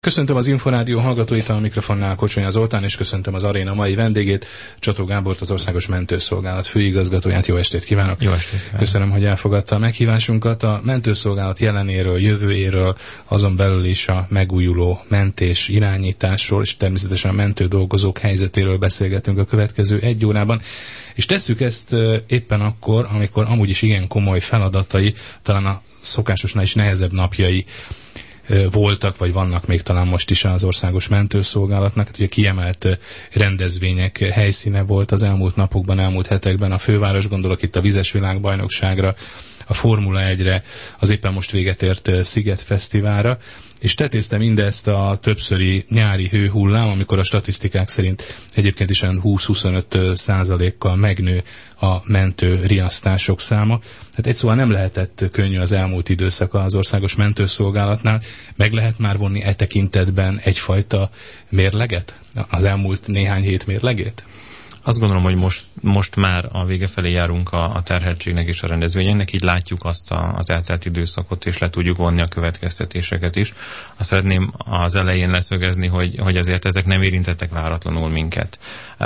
Köszöntöm az Inforádió hallgatóit, a mikrofonnál Kocsonya Zoltán, és köszöntöm az aréna mai vendégét, Csató Gábort, az Országos Mentőszolgálat főigazgatóját. Jó estét kívánok! Jó estét kívánok! Köszönöm, hogy elfogadta a meghívásunkat. A mentőszolgálat jelenéről, jövőjéről, azon belül is a megújuló mentés irányításról, és természetesen a mentő dolgozók helyzetéről beszélgetünk a következő egy órában. És tesszük ezt éppen akkor, amikor amúgy is igen komoly feladatai, talán a szokásosnál is nehezebb napjai voltak, vagy vannak még talán most is az Országos Mentőszolgálatnak. Hát ugye kiemelt rendezvények helyszíne volt az elmúlt napokban, elmúlt hetekben a főváros, gondolok itt a Vizes Világbajnokságra, a Formula 1-re, az éppen most véget ért Sziget Fesztiválra, és tetézte mindezt a többszöri nyári hőhullám, amikor a statisztikák szerint egyébként is olyan 20-25%-kal megnő a mentő riasztások száma. Hát egy szóval nem lehetett könnyű az elmúlt időszaka az Országos Mentőszolgálatnál. Meg lehet már vonni e tekintetben egyfajta mérleget? Az elmúlt néhány hét mérlegét? Azt gondolom, hogy most már a vége felé járunk a terheltségnek és a rendezvényeknek, így látjuk azt az eltelt időszakot, és le tudjuk vonni a következtetéseket is. Azt szeretném az elején leszögezni, hogy azért ezek nem érintettek váratlanul minket.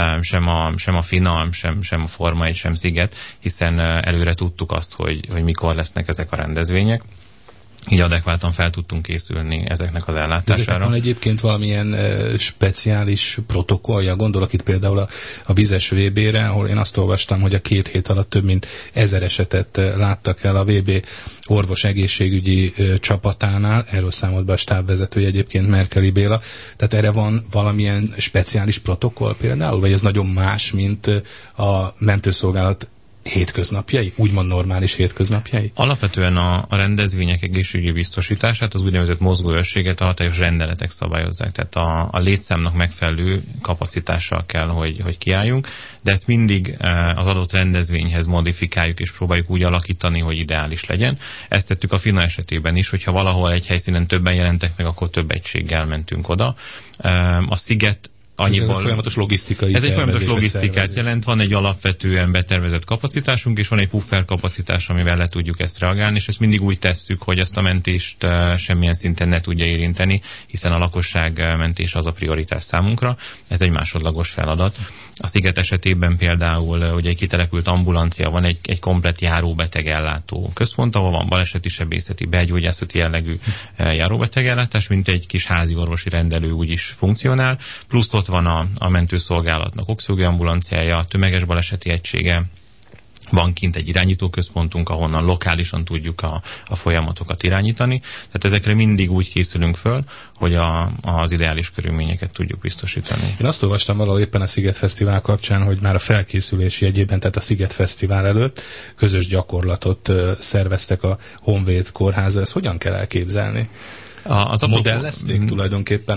Sem a Finalm, sem a Forma 1, sem Sziget, hiszen előre tudtuk azt, hogy mikor lesznek ezek a rendezvények. Így adekváltan fel tudtunk készülni ezeknek az ellátására. Ezeknek van egyébként valamilyen speciális protokollja? Gondolok itt például a Vizes VB-re, ahol én azt olvastam, hogy a 2 hét alatt több mint 1000 esetet láttak el a VB orvos egészségügyi csapatánál. Erről számolt be a stábvezetője egyébként, Merkeli Béla. Tehát erre van valamilyen speciális protokoll például? Vagy ez nagyon más, mint a mentőszolgálat hétköznapjai? Úgymond normális hétköznapjai? Alapvetően a rendezvények egészségügyi biztosítását, az úgynevezett mozgóőrséget a hatályos rendeletek szabályozzák. Tehát a létszámnak megfelelő kapacitással kell, hogy kiálljunk, de ezt mindig az adott rendezvényhez modifikáljuk, és próbáljuk úgy alakítani, hogy ideális legyen. Ezt tettük a FINA esetében is, hogyha valahol egy helyszínen többen jelentek meg, akkor több egységgel mentünk oda. A Sziget Ez egy folyamatos logisztikai Ez egy folyamatos logisztikát jelent, van egy alapvetően betervezett kapacitásunk, és van egy puffer kapacitás, amivel le tudjuk ezt reagálni, és ezt mindig úgy tesszük, hogy ezt a mentést semmilyen szinten ne tudja érinteni, hiszen a lakosság mentés az a prioritás számunkra, ez egy másodlagos feladat. A Sziget esetében például ugye egy kitelepült ambulancia, van egy komplett járóbetegellátó központ, ahol van baleseti, sebészeti, belgyógyászati jellegű járóbetegellátás, mint egy kis házi orvosi rendelő úgy is funkcionál, plusz ott van a mentőszolgálatnak oxigén ambulanciája, tömeges baleseti egysége, van kint egy irányítóközpontunk, ahonnan lokálisan tudjuk a folyamatokat irányítani. Tehát ezekre mindig úgy készülünk föl, hogy az ideális körülményeket tudjuk biztosítani. Én azt olvastam valahol éppen a Sziget Fesztivál kapcsán, hogy már a felkészülés jegyében, tehát a Sziget Fesztivál előtt közös gyakorlatot szerveztek a Honvéd Kórháza. Ezt hogyan kell elképzelni? Modellezték tulajdonképpen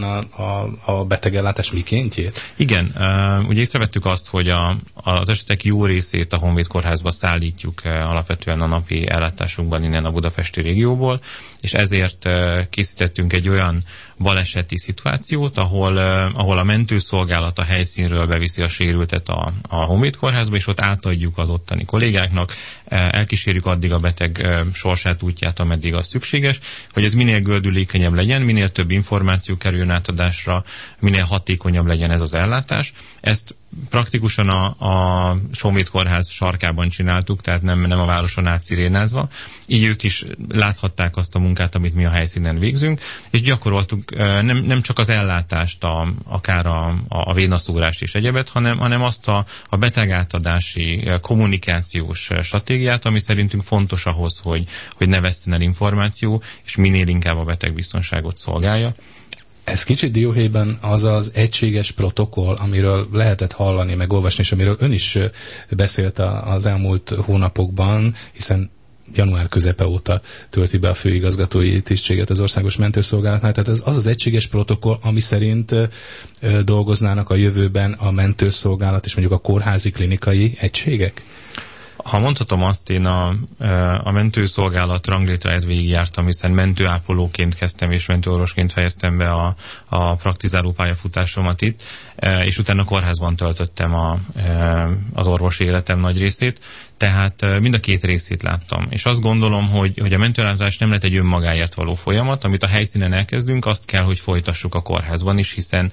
a betegellátás mikéntjét? Igen, ugye észrevettük azt, hogy az esetek jó részét a Honvéd Kórházba szállítjuk alapvetően a napi ellátásunkban innen a budapesti régióból, és ezért készítettünk egy olyan baleseti szituációt, ahol a mentőszolgálat a helyszínről beviszi a sérültet a Honvéd Kórházba, és ott átadjuk az ottani kollégáknak, elkísérjük addig a beteg sorsát, útját, ameddig az szükséges, hogy ez minél gördülékenyebb legyen, minél több információ kerüljön átadásra, minél hatékonyabb legyen ez az ellátás. Ezt praktikusan a Honvéd Kórház sarkában csináltuk, tehát nem a városon át szirénázva. Így ők is láthatták azt a munkát, amit mi a helyszínen végzünk, és gyakoroltuk nem csak az ellátást, akár a vénaszúrást és egyebet, hanem azt a betegátadási kommunikációs stratégiát, ami szerintünk fontos ahhoz, hogy ne vesszen el információ, és minél inkább a betegbiztonságot szolgálja. Ez kicsit dióhéjban az az egységes protokoll, amiről lehetett hallani, meg olvasni, és amiről ön is beszélt az elmúlt hónapokban, hiszen január közepe óta tölti be a főigazgatói tisztséget az Országos Mentőszolgálatnál. Tehát ez az az protokoll, ami szerint dolgoznának a jövőben a mentőszolgálat és mondjuk a kórházi klinikai egységek? Ha mondhatom azt, én a mentőszolgálat ranglétráját végigjártam, hiszen mentőápolóként kezdtem és mentőorvosként fejeztem be a praktizáló pályafutásomat itt, és utána kórházban töltöttem az orvosi életem nagy részét. Tehát mind a két részét láttam. És azt gondolom, hogy a mentőellátás nem lett egy önmagáért való folyamat, amit a helyszínen elkezdünk, azt kell, hogy folytassuk a kórházban is, hiszen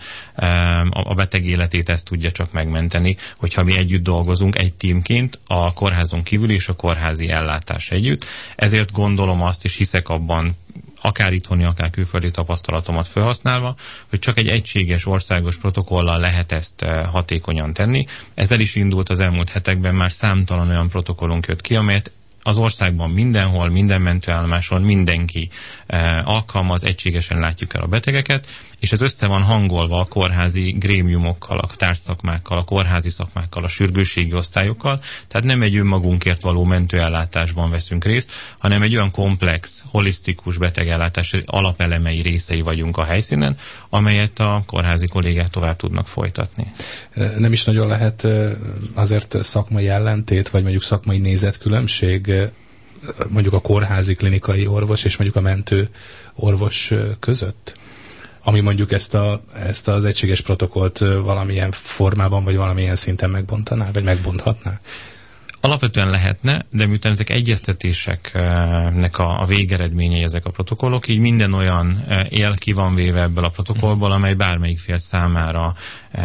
a beteg életét ezt tudja csak megmenteni, hogyha mi együtt dolgozunk egy tímként, a kórházon kívül és a kórházi ellátás együtt. Ezért gondolom azt, és hiszek abban, akár itthoni, akár külföldi tapasztalatomat felhasználva, hogy csak egy egységes országos protokollal lehet ezt hatékonyan tenni. Ez el is indult az elmúlt hetekben, már számtalan olyan protokollunk jött ki, amelyet az országban mindenhol, minden mentőállomáson mindenki alkalmaz, egységesen látjuk el a betegeket, és ez össze van hangolva a kórházi grémiumokkal, a társszakmákkal, a kórházi szakmákkal, a sürgősségi osztályokkal, tehát nem egy önmagunkért való mentőellátásban veszünk részt, hanem egy olyan komplex, holisztikus betegellátás alapelemei részei vagyunk a helyszínen, amelyet a kórházi kollégák tovább tudnak folytatni. Nem is nagyon lehet azért szakmai ellentét, vagy mondjuk szakmai nézetkülönbség mondjuk a kórházi klinikai orvos és mondjuk a mentő orvos között? Ami mondjuk ezt az egységes protokollt valamilyen formában, vagy valamilyen szinten megbontaná, vagy megbonthatná? Alapvetően lehetne, de miután ezek egyeztetéseknek a végeredményei ezek a protokollok, így minden olyan él ki van véve ebből a protokollból, amely bármelyik fél számára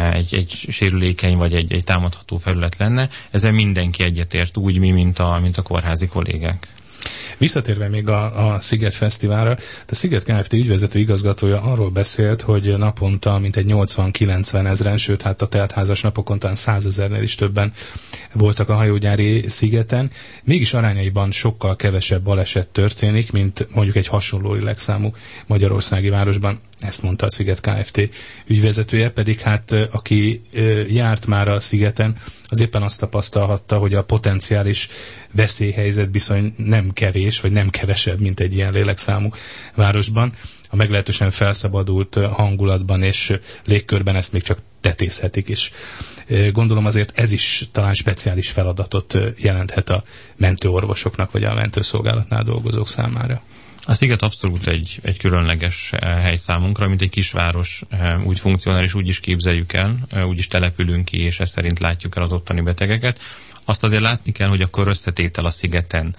egy sérülékeny vagy egy támadható felület lenne. Ezzel mindenki egyetért, úgy mi, mint a kórházi kollégák. Visszatérve még a Sziget Fesztiválra, a Sziget Kft. Ügyvezető igazgatója arról beszélt, hogy naponta mintegy 80-90 ezren, sőt, hát a teltházas napokon talán 100 000-nél is többen voltak a hajógyári szigeten. Mégis arányaiban sokkal kevesebb baleset történik, mint mondjuk egy hasonló lélekszámú magyarországi városban. Ezt mondta a Sziget Kft. Ügyvezetője, pedig hát aki járt már a szigeten, az éppen azt tapasztalhatta, hogy a potenciális veszélyhelyzet bizony nem kevés, vagy nem kevesebb, mint egy ilyen lélekszámú városban. A meglehetősen felszabadult hangulatban és légkörben ezt még csak tetézhetik is. Gondolom azért ez is talán speciális feladatot jelenthet a mentőorvosoknak, vagy a mentőszolgálatnál dolgozók számára. A sziget abszolút egy különleges hely számunkra, mint egy kisváros, úgy funkcionál, és úgy is képzeljük el, úgy is települünk ki, és ezt szerint látjuk el az ottani betegeket. Azt azért látni kell, hogy a összetétel a szigeten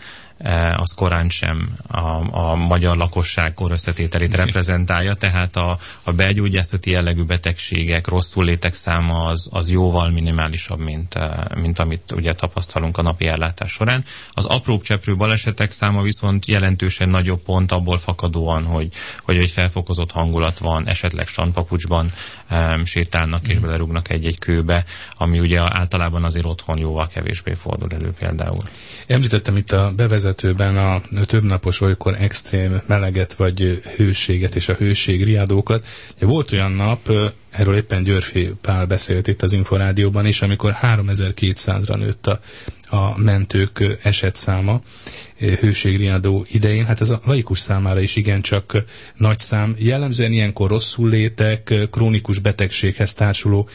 az korán sem a magyar lakosság korösszetételét reprezentálja, tehát a belgyógyászati jellegű betegségek, rosszullétek száma az jóval minimálisabb, mint amit ugye tapasztalunk a napi ellátás során. Az apróbb cseprő balesetek száma viszont jelentősen nagyobb, pont abból fakadóan, hogy egy felfokozott hangulat van, esetleg strandpapucsban sétálnak és belerúgnak egy-egy kőbe, ami ugye általában azért otthon jóval kevésbé fordul elő például. Említettem itt a bevezetőben a többnapos olykor extrém meleget vagy hőséget és a hőségriadókat. Volt olyan nap, erről éppen Györfi Pál beszélt itt az Inforádióban is, amikor 3200-ra nőtt a mentők esetszáma hőségriadó idején. Hát ez a laikus számára is igencsak nagy szám. Jellemzően ilyenkor rosszullétek, krónikus betegséghez társuló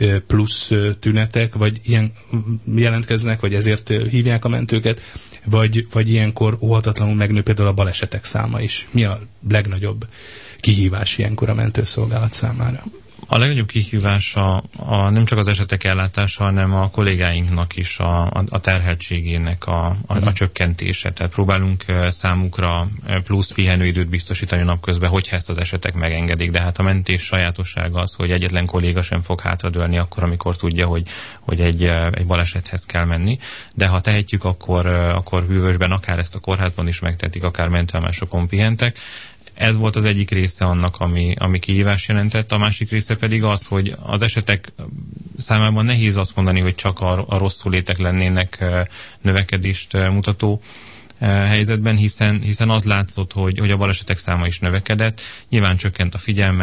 plusz tünetek, vagy ilyen jelentkeznek, vagy ezért hívják a mentőket, vagy ilyenkor óhatatlanul megnő például a balesetek száma is. Mi a legnagyobb kihívás ilyenkor a mentőszolgálat számára? A legnagyobb kihívás nem csak az esetek ellátása, hanem a kollégáinknak is a terheltségének a csökkentése. Tehát próbálunk számukra plusz pihenőidőt biztosítani napközben, hogyha ezt az esetek megengedik. De hát a mentés sajátossága az, hogy egyetlen kolléga sem fog hátradőlni akkor, amikor tudja, hogy egy balesethez kell menni. De ha tehetjük, akkor hűvösben akár ezt a kórházban is megtetik, akár mentőállomásokon pihentek. Ez volt az egyik része annak, ami kihívás jelentett. A másik része pedig az, hogy az esetek számában nehéz azt mondani, hogy csak a rosszullétek lennének növekedést mutató helyzetben, hiszen az látszott, hogy a balesetek száma is növekedett. Nyilván csökkent a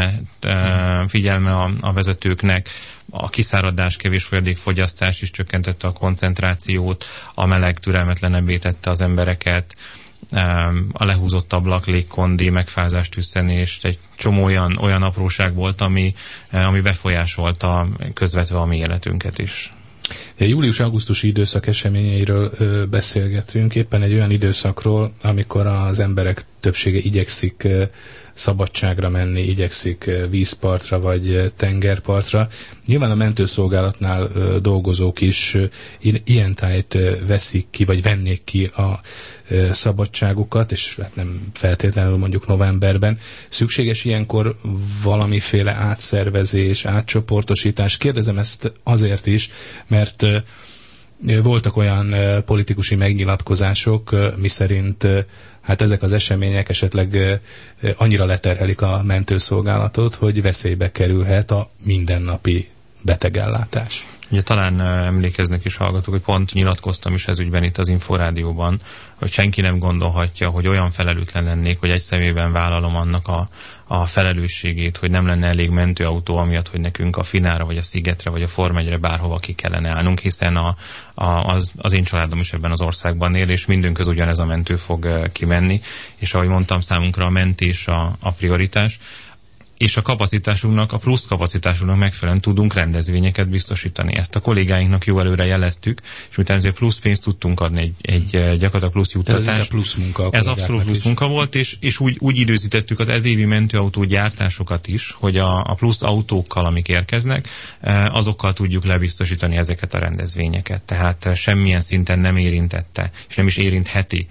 figyelme a vezetőknek, a kiszáradás, kevés folyadékfogyasztás is csökkentette a koncentrációt, a meleg türelmetlenebbé tette az embereket, a lehúzott ablak, légkondi, megfázás, tüsszenést, egy csomó olyan apróság volt, ami befolyásolta közvetve a mi életünket is. Július-augusztusi időszak eseményeiről beszélgetünk, éppen egy olyan időszakról, amikor az emberek többsége igyekszik szabadságra menni, igyekszik vízpartra vagy tengerpartra. Nyilván a mentőszolgálatnál dolgozók is ilyen tájt veszik ki, vagy vennék ki a szabadságukat, és hát nem feltétlenül mondjuk novemberben. Szükséges ilyenkor valamiféle átszervezés, átcsoportosítás? Kérdezem ezt azért is, mert voltak olyan politikusi megnyilatkozások, miszerint hát ezek az események esetleg annyira leterhelik a mentőszolgálatot, hogy veszélybe kerülhet a mindennapi betegellátás. Ugye talán emlékeznek is hallgatók, hogy pont nyilatkoztam is ez ügyben itt az Inforádióban, hogy senki nem gondolhatja, hogy olyan felelőtlen lennék, hogy egy személyben vállalom annak a felelősségét, hogy nem lenne elég mentőautó amiatt, hogy nekünk a Finára, vagy a Szigetre, vagy a Formegyre bárhova ki kellene állnunk, hiszen az én családom is ebben az országban él, és mindünköz ugyanez a mentő fog kimenni, és ahogy mondtam, számunkra a mentés a prioritás, és a kapacitásunknak, a plusz kapacitásunknak megfelelően tudunk rendezvényeket biztosítani. Ezt a kollégáinknak jó előre jeleztük, és miután ezért plusz pénzt tudtunk adni egy gyakorlatilag plusz juttatást. Ez plusz munka. Ez abszolút plusz munka volt, és úgy időzítettük az ezévi mentőautó gyártásokat is, hogy a plusz autókkal, amik érkeznek, azokkal tudjuk lebiztosítani ezeket a rendezvényeket. Tehát semmilyen szinten nem érintette, és nem is érintheti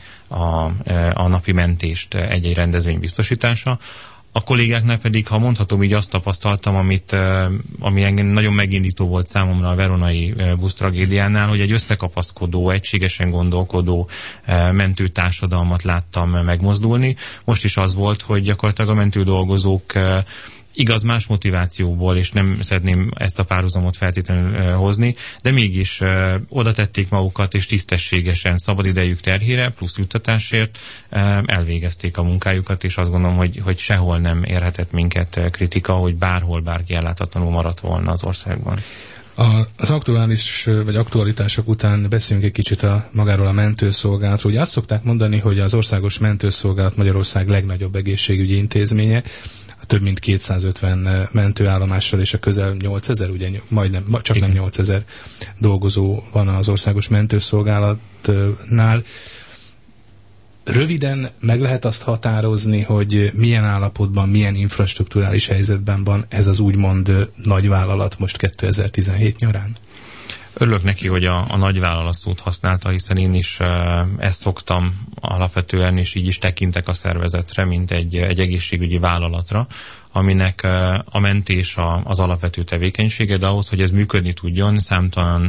a napi mentést egy rendezvény biztosítása. A kollégáknál pedig, ha mondhatom, így azt tapasztaltam, ami engem nagyon megindító volt számomra a veronai busztragédiánál, hogy egy összekapaszkodó, egységesen gondolkodó mentőtársadalmat láttam megmozdulni. Most is az volt, hogy gyakorlatilag a mentődolgozók igaz más motivációból, és nem szeretném ezt a párhuzamot feltétlenül hozni, de mégis oda tették magukat, és tisztességesen szabadidejük terhére, plusz juttatásért elvégezték a munkájukat, és azt gondolom, hogy sehol nem érhetett minket kritika, hogy bárhol bárki elláthatatlanul maradt volna az országban. Az aktualitások után beszéljünk egy kicsit magáról a mentőszolgálatról. Ugye azt szokták mondani, hogy az Országos Mentőszolgálat Magyarország legnagyobb egészségügyi intézménye, több mint 250 mentőállomással és a közel 8000, ugye majdnem, csak nem 8000 dolgozó van az Országos Mentőszolgálatnál. Röviden meg lehet azt határozni, hogy milyen állapotban, milyen infrastrukturális helyzetben van ez az úgymond nagyvállalat most 2017 nyarán? Örülök neki, hogy a nagyvállalat szót használta, hiszen én is ezt szoktam alapvetően, és így is tekintek a szervezetre, mint egy egészségügyi vállalatra, aminek a mentés az alapvető tevékenysége, de ahhoz, hogy ez működni tudjon, számtalan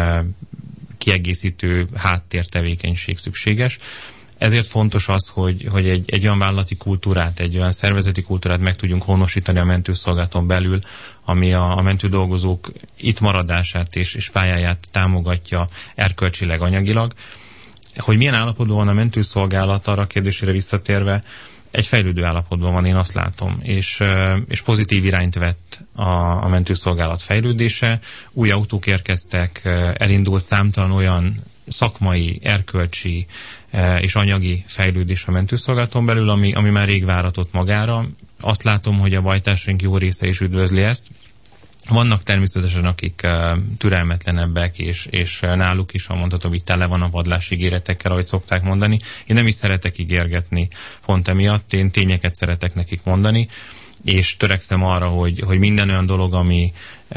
kiegészítő háttértevékenység szükséges. Ezért fontos az, hogy egy olyan vállalati kultúrát, egy olyan szervezeti kultúrát meg tudjunk honosítani a mentőszolgálaton belül, ami a mentődolgozók itt maradását és pályáját támogatja erkölcsileg, anyagilag. Hogy milyen állapotban van a mentőszolgálat, arra a kérdésére visszatérve, egy fejlődő állapotban van, én azt látom, és pozitív irányt vett a mentőszolgálat fejlődése. Új autók érkeztek, elindult számtalan olyan szakmai, erkölcsi és anyagi fejlődés a mentőszolgálaton belül, ami már rég váratott magára. Azt látom, hogy a bajtársaink jó része is üdvözli ezt. Vannak természetesen, akik türelmetlenebbek, és náluk is, ha mondhatom, így tele van a padlás ígéretekkel, ahogy szokták mondani. Én nem is szeretek ígérgetni pont emiatt, én tényeket szeretek nekik mondani, és törekszem arra, hogy minden olyan dolog, ami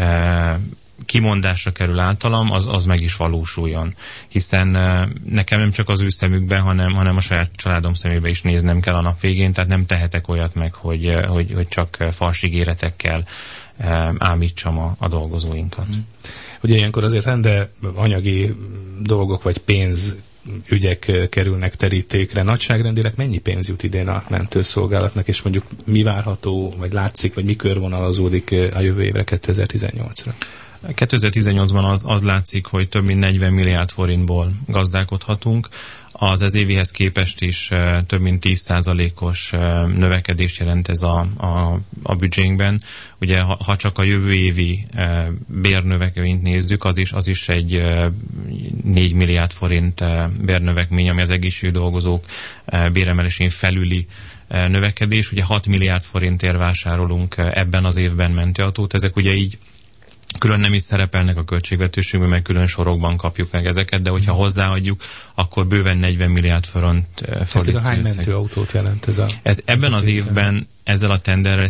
kimondásra kerül általam, az meg is valósuljon. Hiszen nekem nem csak az ő szemükben, hanem a saját családom szemébe is néznem kell a nap végén, tehát nem tehetek olyat meg, hogy csak fals ígéretekkel ámítsam a dolgozóinkat. Ugye ilyenkor azért anyagi dolgok vagy pénzügyek kerülnek terítékre. Nagyságrendileg mennyi pénz jut idén a mentőszolgálatnak, és mondjuk mi várható, vagy látszik, vagy mi körvonalazódik a jövő évre 2018-ra? 2018-ban az látszik, hogy több mint 40 milliárd forintból gazdálkodhatunk. Az ez évihez képest is több mint 10%-os növekedést jelent ez a büdzsénkben. Ugye, ha csak a jövő évi bérnövekedést nézzük, az is egy 4 milliárd forint bérnövekmény, ami az egészségügyi dolgozók béremelésén felüli növekedés. Ugye 6 milliárd forintért vásárolunk ebben az évben mentőautót. Ezek ugye így külön nem is szerepelnek a költségvetésünkben, meg külön sorokban kapjuk meg ezeket, de hogyha hozzáadjuk, akkor bőven 40 milliárd forint. Ez például hány mentőautót jelent ebben az évben ezzel a tenderrel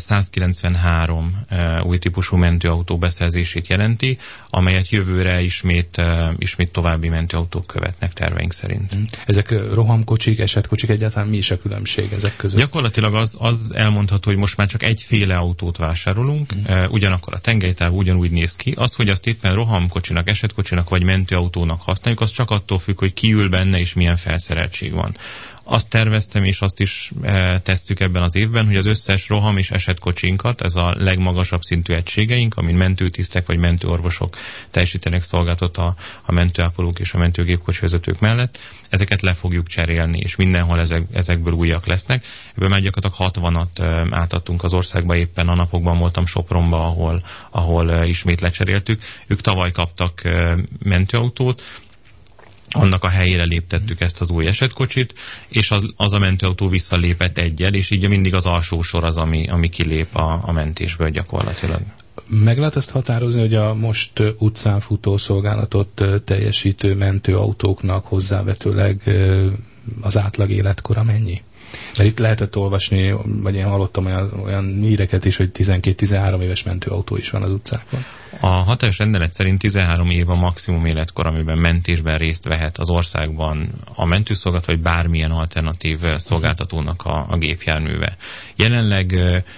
193 új típusú mentőautó beszerzését jelenti, amelyet jövőre ismét további mentőautók követnek terveink szerint. Ezek rohamkocsik, esetkocsik, egyáltalán mi is a különbség ezek között? Gyakorlatilag az elmondható, hogy most már csak egyféle autót vásárolunk, ugyanakkor a tengelytáv ugyanúgy néz ki. Az, hogy azt éppen rohamkocsinak, esetkocsinak vagy mentőautónak használjuk, az csak attól függ, hogy ki ül benne és milyen felszereltség van. Azt terveztem, és azt is tesszük ebben az évben, hogy az összes roham és esetkocsinkat, ez a legmagasabb szintű egységeink, amin mentőtisztek vagy mentőorvosok teljesítenek szolgálatot a mentőápolók és a mentőgépkocsi vezetők mellett, ezeket le fogjuk cserélni, és mindenhol ezekből újak lesznek. Ebből már gyakorlatilag 60-at átadtunk az országba, éppen a napokban voltam Sopronba, ahol ismét lecseréltük. Ők tavaly kaptak mentőautót, annak a helyére léptettük ezt az új esetkocsit, és az a mentőautó visszalépett egyel, és így mindig az alsó sor az, ami kilép a mentésből gyakorlatilag. Meg lehet ezt határozni, hogy a most utcán futó szolgálatot teljesítő mentőautóknak hozzávetőleg az átlag életkora mennyi? Mert itt lehetett olvasni, vagy én hallottam olyan híreket is, hogy 12-13 éves mentőautó is van az utcákon. A hatályos rendelet szerint 13 év a maximum életkor, amiben mentésben részt vehet az országban a mentőszolgálat, vagy bármilyen alternatív szolgáltatónak a gépjárműve. Jelenleg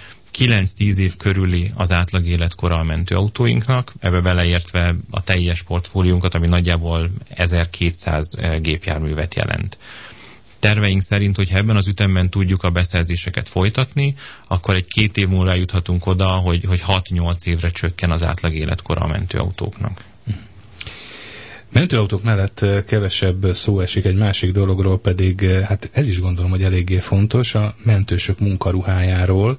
9-10 év körüli az átlag életkora a mentőautóinknak, ebbe beleértve a teljes portfóliónkat, ami nagyjából 1200 gépjárművet jelent. Terveink szerint, hogyha ebben az ütemben tudjuk a beszerzéseket folytatni, akkor egy 2 év múlva juthatunk oda, hogy 6-8 évre csökken az átlag életkora a mentőautóknak. Mentőautók mellett kevesebb szó esik egy másik dologról, pedig hát ez is gondolom, hogy eléggé fontos, a mentősök munkaruhájáról.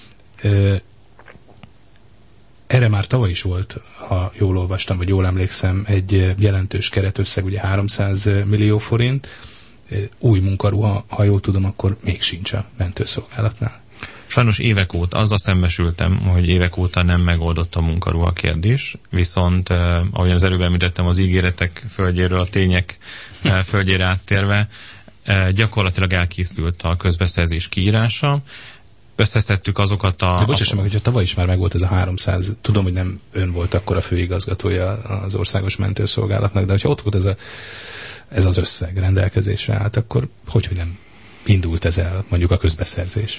Erre már tavaly is volt, ha jól olvastam, vagy jól emlékszem, egy jelentős keretösszeg, ugye 300 millió forint. Új munkaruha, ha jól tudom, akkor még sincs a mentőszolgálatnál. Sajnos évek óta, azzal szembesültem, hogy évek óta nem megoldott a munkaruha kérdés, viszont ahogy az előbb említettem, az ígéretek földjéről a tények földjére áttérve, gyakorlatilag elkészült a közbeszerzés kiírása, összeszedtük azokat a... De bocsássa meg, hogyha tavaly is már megvolt ez a 300, tudom, hogy nem ön volt akkor a főigazgatója az országos mentőszolgálatnak, de hogyha ott volt ez az összeg rendelkezésre állt, akkor hogy nem indult ez el, mondjuk a közbeszerzés?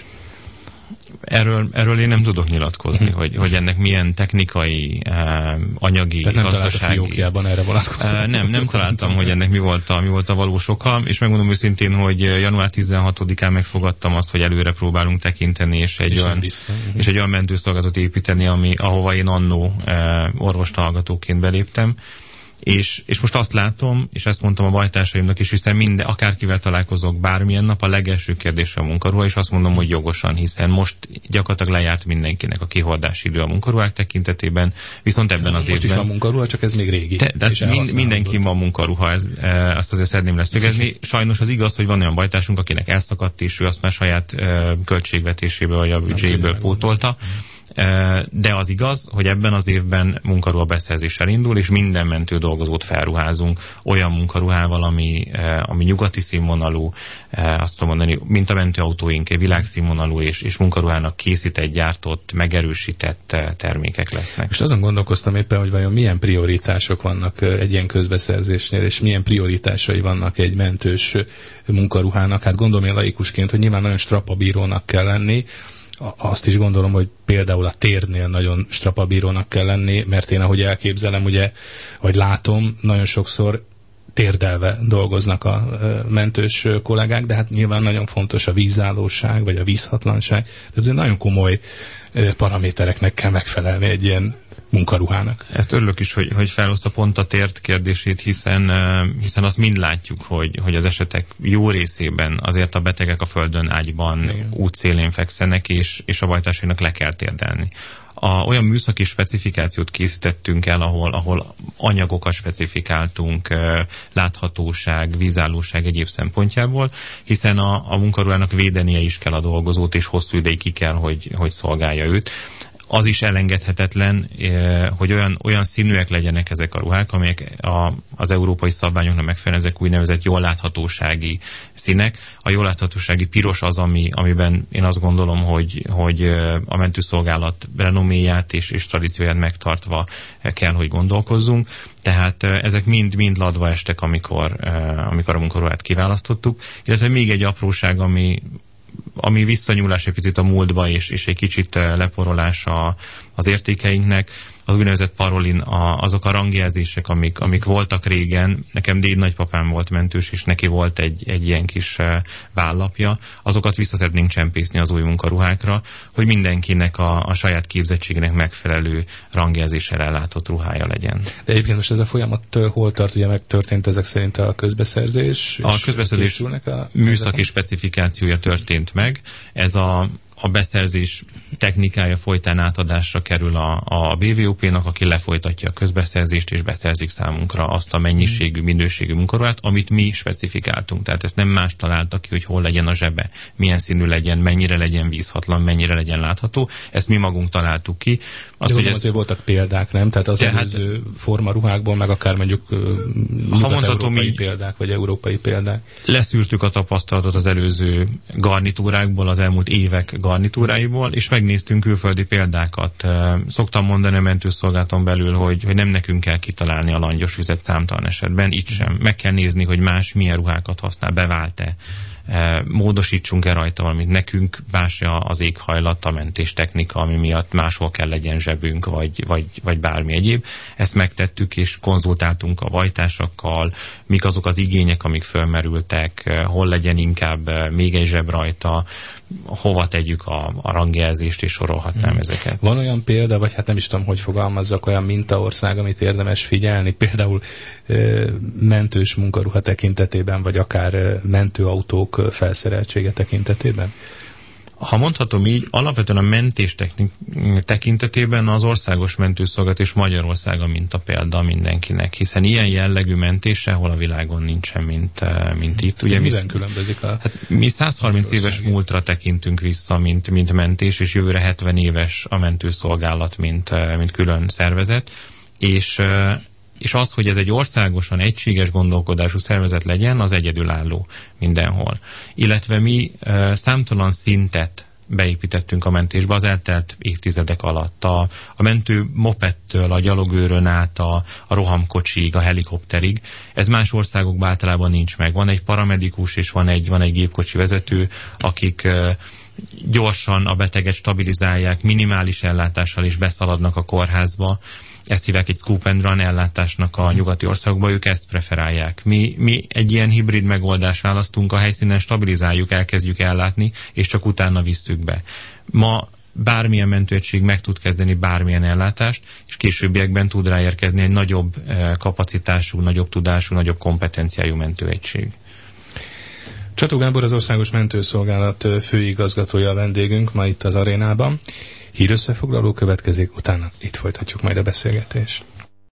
Erről én nem tudok nyilatkozni, hogy ennek milyen technikai, anyagi, tehát nem gazdasági... talált a fiókjában erre vonatkozóan. Nem találtam, hogy ennek mi volt a valós oka, és megmondom őszintén, hogy január 16-án megfogadtam azt, hogy előre próbálunk tekinteni, és egy olyan mentőszolgálatot építeni, ahova én annó orvostahallgatóként beléptem. És most azt látom, és ezt mondtam a bajtársaimnak is, hiszen akárkivel találkozok bármilyen nap, a legelső kérdés a munkaruha, és azt mondom, hogy jogosan, hiszen most gyakorlatilag lejárt mindenkinek a kihordási idő a munkaruhák tekintetében, viszont ebben az évben... Most is van munkaruha, csak ez még régi. Mindenki van munkaruha, azt azért szeretném leszögezni. Sajnos az igaz, hogy van olyan bajtársunk, akinek elszakadt, és ő azt már saját költségvetéséből vagy a büdzséből pótolta. De az igaz, hogy ebben az évben munkaruha beszerzés elindul, és minden mentő dolgozót felruházunk olyan munkaruhával, ami nyugati színvonalú, azt tudom mondani, mint a mentőautóink, világszínvonalú és munkaruhának készített, gyártott, megerősített termékek lesznek. Most azon gondolkoztam éppen, hogy vajon milyen prioritások vannak egy ilyen közbeszerzésnél, és milyen prioritásai vannak egy mentős munkaruhának. Hát gondolom én laikusként, hogy nyilván nagyon strapabírónak kell lenni. Azt is gondolom, hogy például a térnél nagyon strapabírónak kell lenni, mert én ahogy elképzelem, ugye, vagy látom, nagyon sokszor térdelve dolgoznak a mentős kollégák, de hát nyilván nagyon fontos a vízállóság, vagy a vízhatlanság. Tehát ez nagyon komoly paramétereknek kell megfelelni egy ilyen munkaruhának. Ezt örülök is, hogy felhozta pont a tért kérdését, hiszen azt mind látjuk, hogy az esetek jó részében azért a betegek a földön ágyban útszélén fekszenek, és a bajtársainak le kell térdelni. Olyan műszaki specifikációt készítettünk el, ahol anyagokat specifikáltunk, láthatóság, vízállóság egyéb szempontjából, hiszen a munkaruhának védenie is kell a dolgozót, és hosszú ideig ki kell, hogy szolgálja őt. az is elengedhetetlen, hogy olyan színűek legyenek ezek a ruhák, amelyek az európai szabványoknak megfelelően ezek úgynevezett jól láthatósági színek. A jól láthatósági piros az, amiben én azt gondolom, hogy a mentőszolgálat renoméját és tradícióját megtartva kell, hogy gondolkozzunk. Tehát ezek mind ladva estek, amikor a munkaruhát kiválasztottuk. Illetve még egy apróság, ami visszanyúlás egy picit a múltba, és egy kicsit leporolás az értékeinknek, az úgynevezett parolin, azok a rangjelzések, amik voltak régen. Nekem déd nagypapám volt mentős, és neki volt egy ilyen kis vállapja. Azokat vissza szeretnénk csempészni az új munkaruhákra, hogy mindenkinek a saját képzettségének megfelelő rangjelzéssel ellátott ruhája legyen. De egyébként most ez a folyamat hol tart? Ugye megtörtént ezek szerint a közbeszerzés? A közbeszerzés műszaki specifikációja történt meg. Ez a beszerzés technikája folytán átadásra kerül a BVOP-nak, aki lefolytatja a közbeszerzést, és beszerzik számunkra azt a mennyiségű, minőségű munkaruhát, amit mi specifikáltunk. Tehát ezt nem más találta ki, hogy hol legyen a zsebe, milyen színű legyen, mennyire legyen vízhatlan, mennyire legyen látható. Ezt mi magunk találtuk ki. De hogy azért voltak példák, nem? Tehát az előző formaruhákból, meg akár mondjuk nyugat-európai példák, vagy európai példák. Leszűrtük a tapasztalatot az előző garnitúrákból, az elmúlt évek garnitúráiból, és megnéztünk külföldi példákat. Szoktam mondani a mentőszolgálaton belül, hogy nem nekünk kell kitalálni a langyos vizet számtalan esetben, itt sem. Meg kell nézni, hogy más milyen ruhákat használ, bevált-e, módosítsunk-e rajta valamit. Nekünk más az éghajlat, a mentéstechnika, ami miatt máshol kell legyen zsebünk, vagy bármi egyéb. Ezt megtettük, és konzultáltunk a vajtásakkal, mik azok az igények, amik fölmerültek, hol legyen inkább még egy zseb rajta, hova tegyük a rangjelzést, és sorolhatnám ezeket. Van olyan példa, vagy hát nem is tudom, hogy fogalmazzak, olyan mintaország, amit érdemes figyelni, például mentős munkaruha tekintetében, vagy akár mentőautók felszereltsége tekintetében? Ha mondhatom így, alapvetően a mentés tekintetében az országos mentőszolgálat és Magyarország a mintapélda mindenkinek, hiszen ilyen jellegű mentés sehol a világon nincsen, mint itt. Ugye miben különbözik mi 130 éves múltra tekintünk vissza, mint mentés, és jövőre 70 éves a mentőszolgálat, mint külön szervezet, és az, hogy ez egy országosan egységes gondolkodású szervezet legyen, az egyedülálló mindenhol. Illetve mi számtalan szintet beépítettünk a mentésbe az eltelt évtizedek alatt. A mentő mopedtől, a gyalogőrön át, a rohamkocsig, a helikopterig. Ez más országokban általában nincs meg. Van egy paramedikus és van egy gépkocsi vezető, akik gyorsan a beteget stabilizálják, minimális ellátással is beszaladnak a kórházba. Ezt hívják egy scoop and run ellátásnak a nyugati országokban, ők ezt preferálják. Mi egy ilyen hibrid megoldást választunk, a helyszínen stabilizáljuk, elkezdjük ellátni, és csak utána visszük be. Ma bármilyen mentőegység meg tud kezdeni bármilyen ellátást, és későbbiekben tud ráérkezni egy nagyobb kapacitású, nagyobb tudású, nagyobb kompetenciájú mentőegység. Csató Gábor, az Országos Mentőszolgálat főigazgatója a vendégünk ma itt az arénában. Hírösszefoglaló következik, utána itt folytatjuk majd a beszélgetést.